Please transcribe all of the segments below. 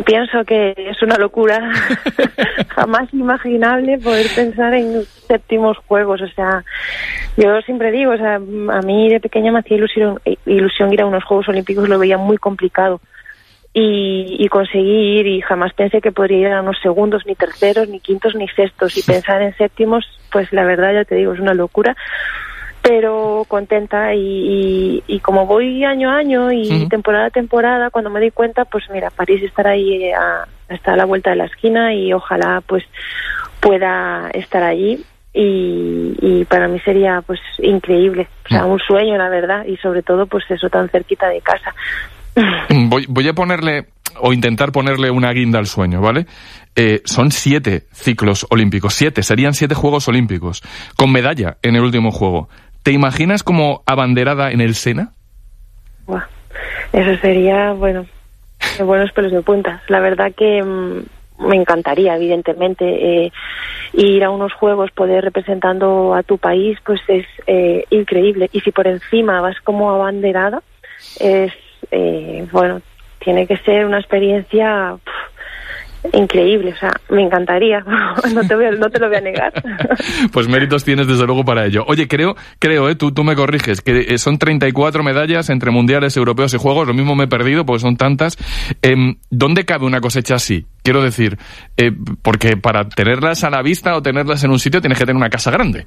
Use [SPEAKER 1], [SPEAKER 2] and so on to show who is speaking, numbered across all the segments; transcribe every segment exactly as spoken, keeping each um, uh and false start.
[SPEAKER 1] Pienso que es una locura jamás imaginable poder pensar en séptimos juegos. O sea, yo siempre digo, o sea, a mí de pequeña me hacía ilusión, ilusión ir a unos Juegos Olímpicos, lo veía muy complicado. Y, y conseguí ir, y jamás pensé que podría ir a unos segundos, ni terceros, ni quintos, ni sextos. Y pensar en séptimos, pues la verdad, ya te digo, es una locura. Pero contenta, y, y, y como voy año a año y uh-huh. temporada a temporada, cuando me doy cuenta, pues mira, París estará ahí a, está a la vuelta de la esquina, y ojalá pues pueda estar allí, y, y para mí sería pues increíble, o sea, un sueño, la verdad, y sobre todo pues eso, tan cerquita de casa.
[SPEAKER 2] Voy, voy a ponerle, o intentar ponerle una guinda al sueño, ¿vale? Eh, son siete ciclos olímpicos, siete, serían siete Juegos Olímpicos, con medalla en el último juego. ¿Te imaginas como abanderada en el Sena?
[SPEAKER 1] Buah, eso sería, bueno, de buenos pelos de punta. La verdad que mmm, me encantaría, evidentemente, eh, ir a unos juegos, poder representando a tu país, pues es eh, increíble. Y si por encima vas como abanderada, es, eh, bueno, tiene que ser una experiencia pff, increíble, o sea, me encantaría, no te voy a, no te lo voy a negar.
[SPEAKER 2] Pues méritos tienes desde luego para ello. Oye, creo, creo, eh, tú, tú me corriges, que son treinta y cuatro medallas entre mundiales, europeos y juegos, lo mismo me he perdido porque son tantas. Eh, ¿Dónde cabe una cosecha así? Quiero decir, eh, porque para tenerlas a la vista o tenerlas en un sitio tienes que tener una casa grande.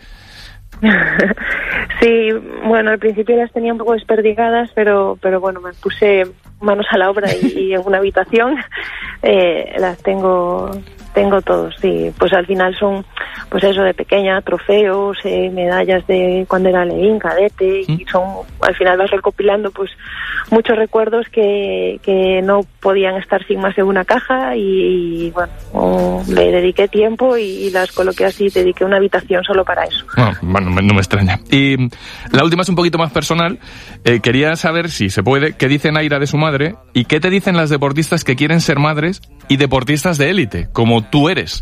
[SPEAKER 1] Sí, bueno, al principio las tenía un poco desperdigadas, pero pero bueno, me puse manos a la obra y, y en una habitación eh, las tengo tengo todos, sí. Pues al final son, pues eso, de pequeña, trofeos, eh, medallas de cuando era leín, cadete, y son, al final vas recopilando pues muchos recuerdos que, que no podían estar sin más en una caja, y, y bueno, le dediqué tiempo y, y las coloqué así, dediqué una habitación solo para eso.
[SPEAKER 2] Oh, bueno, no me extraña. Y la última es un poquito más personal. Eh, quería saber, si se puede, qué dice Naira de su madre y qué te dicen las deportistas que quieren ser madres y deportistas de élite, como tú eres.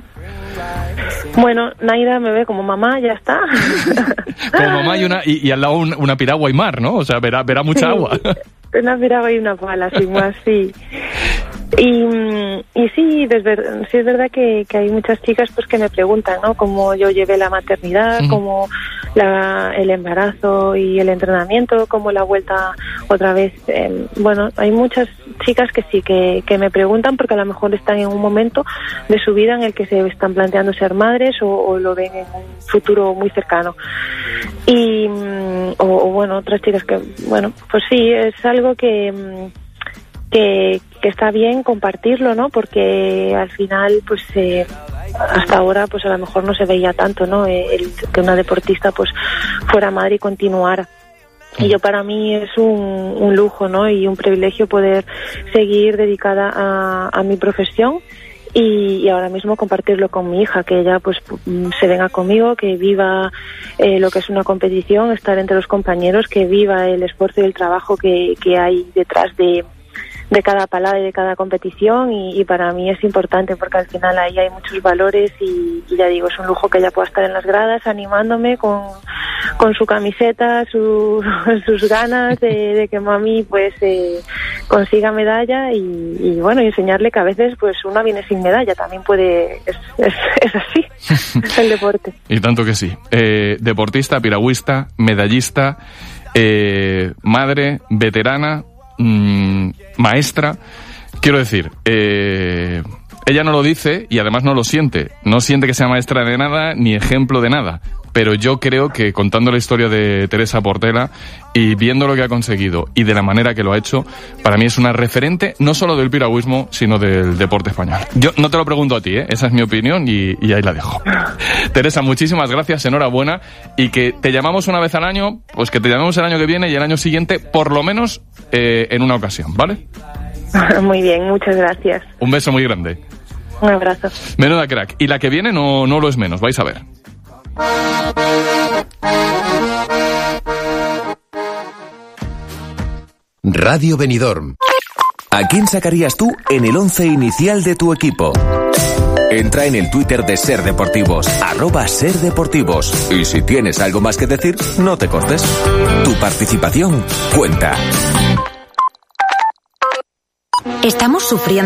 [SPEAKER 1] Bueno, Naira me ve como mamá, ya está.
[SPEAKER 2] Como mamá y, una, y, y al lado una, una piragua y mar, ¿no? O sea, verá, verá mucha
[SPEAKER 1] sí,
[SPEAKER 2] agua.
[SPEAKER 1] Una piragua y una pala, sin más, sí. Y, y sí, desde, sí es verdad que, que hay muchas chicas pues que me preguntan, ¿no? Cómo yo llevé la maternidad, uh-huh. cómo la, el embarazo y el entrenamiento, cómo la vuelta otra vez. Eh, bueno, hay muchas chicas que sí, que, que me preguntan porque a lo mejor están en un momento de su vida en el que se están planteando ser madres, o, o lo ven en un futuro muy cercano. Y, o, o bueno, otras chicas que, bueno, pues sí, es algo que... Que, que está bien compartirlo, ¿no? Porque al final, pues eh, hasta ahora, pues a lo mejor no se veía tanto, ¿no? El, que una deportista, pues fuera madre y continuara. Y yo, para mí es un, un lujo, ¿no? Y un privilegio poder seguir dedicada a, a mi profesión. Y, y ahora mismo compartirlo con mi hija, que ella pues se venga conmigo, que viva eh, lo que es una competición, estar entre los compañeros, que viva el esfuerzo y el trabajo que, que hay detrás de de cada palabra y de cada competición, y, y para mí es importante porque al final ahí hay muchos valores, y, y ya digo, es un lujo que ella pueda estar en las gradas animándome con, con su camiseta, su, sus ganas de, de que mami pues eh, consiga medalla, y, y bueno, y enseñarle que a veces pues una viene sin medalla, también puede, es, es, es así, es el deporte.
[SPEAKER 2] Y tanto que sí. Eh, deportista, piragüista, medallista, eh, madre, veterana, Mm, maestra, quiero decir, eh, ella no lo dice y además no lo siente, no siente que sea maestra de nada ni ejemplo de nada, pero yo creo que contando la historia de Teresa Portela y viendo lo que ha conseguido y de la manera que lo ha hecho, para mí es una referente no solo del piragüismo, sino del deporte español. Yo no te lo pregunto a ti, ¿eh? Esa es mi opinión y, y ahí la dejo. Teresa, muchísimas gracias, enhorabuena, y que te llamamos una vez al año, pues que te llamemos el año que viene y el año siguiente, por lo menos eh, en una ocasión, ¿vale?
[SPEAKER 1] Muy bien, muchas gracias.
[SPEAKER 2] Un beso muy grande.
[SPEAKER 1] Un abrazo.
[SPEAKER 2] Menuda crack. Y la que viene no, no lo es menos, vais a ver.
[SPEAKER 3] Radio Benidorm. ¿A quién sacarías tú en el once inicial de tu equipo? Entra en el Twitter de Ser Deportivos, arroba Ser Deportivos. Y si tienes algo más que decir, no te cortes. Tu participación cuenta.
[SPEAKER 4] Estamos sufriendo